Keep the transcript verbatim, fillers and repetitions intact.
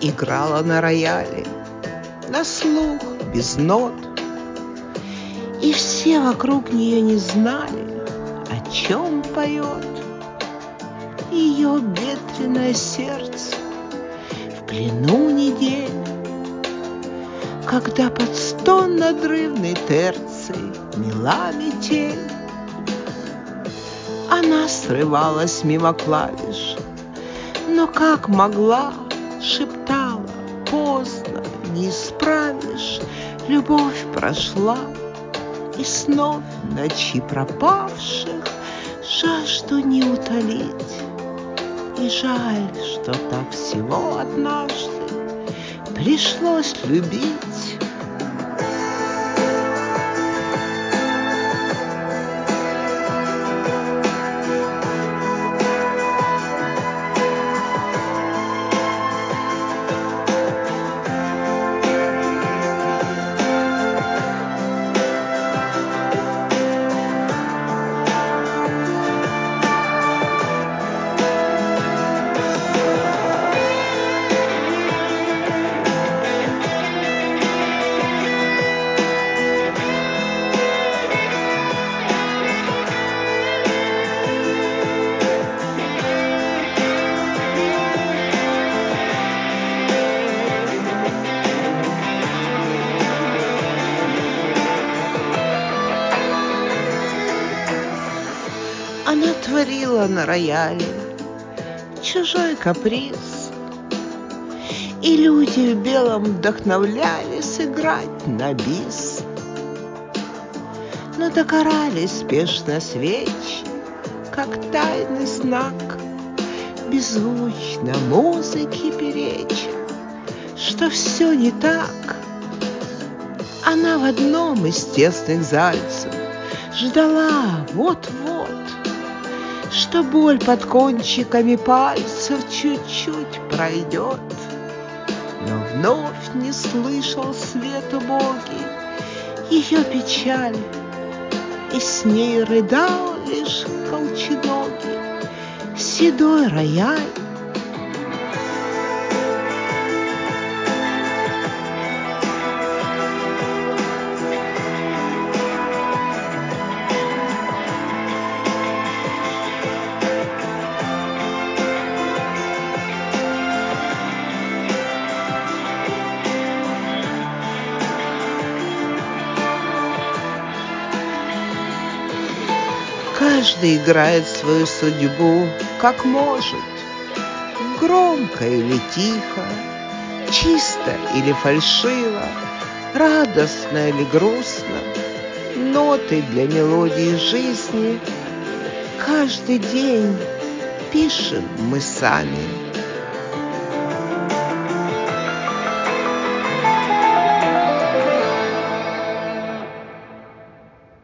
играла на рояле, на слух, без нот. И все вокруг нее не знали, о чем поет. Ее бедственное сердце в плену недель, когда под стон надрывной терции мела метель. Она срывалась мимо клавиш, но как могла, шептала: поздно, не исправишь, любовь прошла. И снов ночи пропавших жажду не утолить. И жаль, что так всего однажды пришлось любить. Она творила на рояле чужой каприз, и люди в белом вдохновлялись играть на бис. Но догорали спешно свечи, как тайный знак, беззвучно музыке переча, что все не так. Она в одном из тесных зальцев ждала вот-вот, что боль под кончиками пальцев чуть-чуть пройдет. Но вновь не слышал свет убогий ее печаль, и с ней рыдал лишь колченогий седой рояль. Каждый играет свою судьбу, как может, громко или тихо, чисто или фальшиво, радостно или грустно. Ноты для мелодии жизни каждый день пишем мы сами.